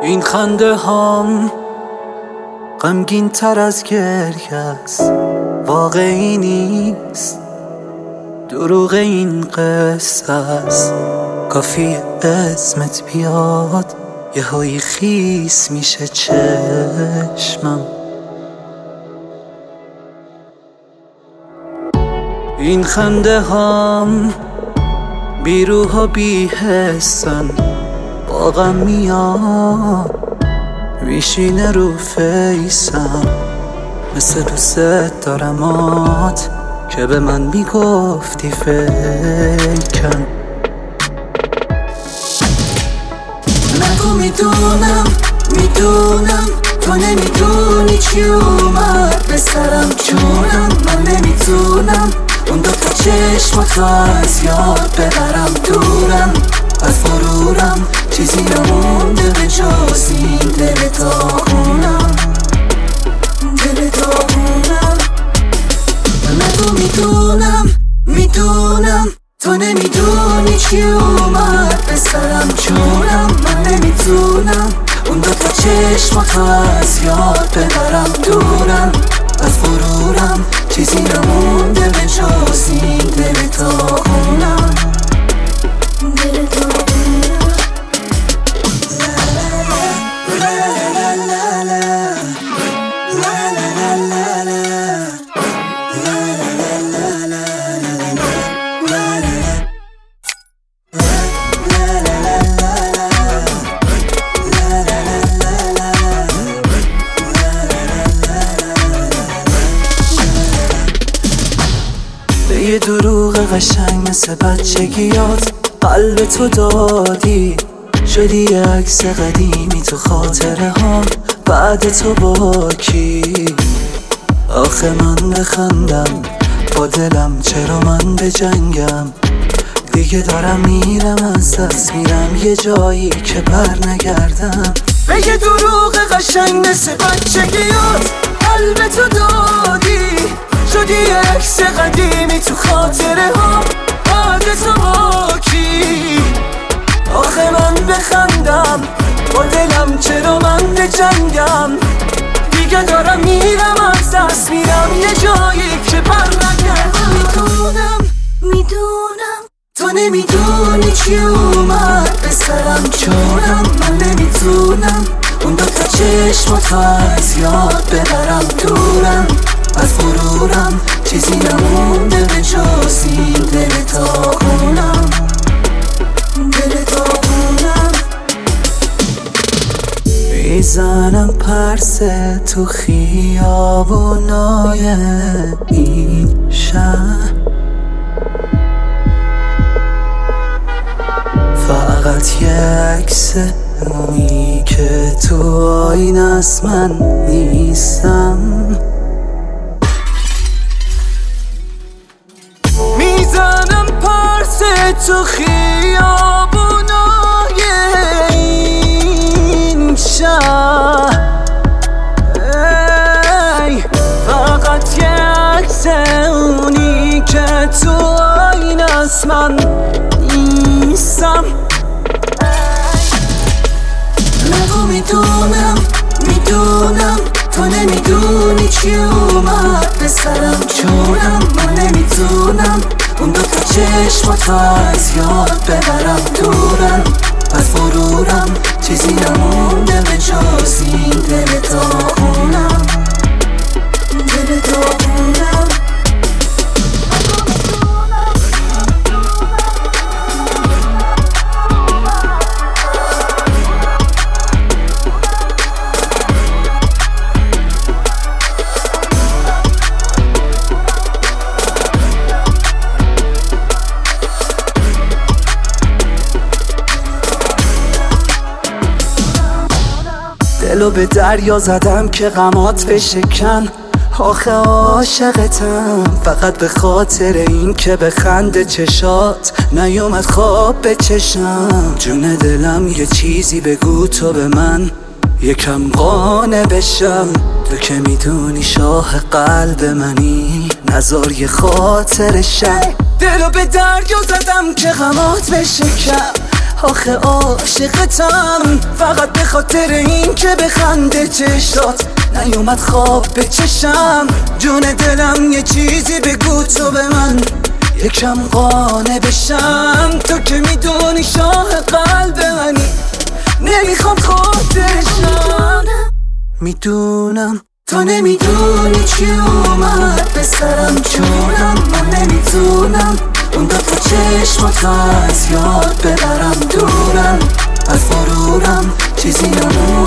این خنده هام غمگین تر از گریه است، واقعی نیست، دروغ این قصه است. کافی اسمت بیاد یهویی خیس میشه چشمم. این خنده هام بی روح و بی حسن، با غم میاد میشینه رو فیسم. مثل دوست دارمات که به من میگفتی فیکن. نگو میدونم تو نمیدونی چی اومد به سرم جونم. من نمیتونم اون دوتا چشماتو از یاد ببرم دورم. از غرورم چیزی نمونده به جز این دل داغونم. نگو میدونم تو نمیدونی چی اومد به سرم جونم. من نمیتونم اون دوتا چشماتو از یاد ببرم دورم. از غرورم چیزی نمونده به جز این دل داغونم. یه دروغ قشنگ مثل بچگیات قلب تو دادی، شدی یه عکس قدیمی تو خاطره ها بعد تو با کی. آخه من بخندم با دلم، چرا من بجنگم؟ دیگه دارم میرم از دست میرم یه جایی که بر نگردم. به یه دروغ قشنگ مثل بچگیات قلب تو دادی، شدی یه عکس قدیمی تو خاطره ها بعد تو با کی. آخه من بخندم با دلم، چرا من بجنگم؟ دیگه دارم میرم از دست میرم یه جایی که بر نگردم. میدونم تو نمیدونی چی اومد به سرم جونم. من نمیتونم اون دوتا چشماتو از یاد ببرم دورم. از غرورم چیزی نمونده به جز این دل داغونم. میزنم پرسه تو خیابونای این شهر، فقط یه عکس اونی که تو آینه است من نیستم. میزنم پرسه تو خیابونای این شهر، فقط یه عکس اونی که تو آینه است من نیستم. نگو میدونم تو نمیدونی چی اومد به سرم جونم. من نمیتونم اون دوتا چشماتو از یاد ببرم دورم. از غرورم چیزی نمونده به جز این دل داغونم. دلو به دریا زدم که غمات بشکن. آخه عاشقتم فقط به خاطر این که به خنده چشات نیومد خواب به چشم. جون دلم یه چیزی بگو تو به من، یکم قانع بشم. تو که میدونی شاه قلب منی، نزار یه خاطر شم. دلو به دریا زدم که غمات بشکن. آخه عاشقتم فقط به خاطر این که بخنده چشات نیومد خواب به چشم. جون دلم یه چیزی بگو تو به من یکم قانع بشم. تو که میدونی شاه قلب منی نمیخوام خود بشم. میدونم تو نمیدونی چی اومد به سرم جونم. من نمیتونم اون دفعه چشماتو از یاد ببرم. دورم از غرورم چیزی نمون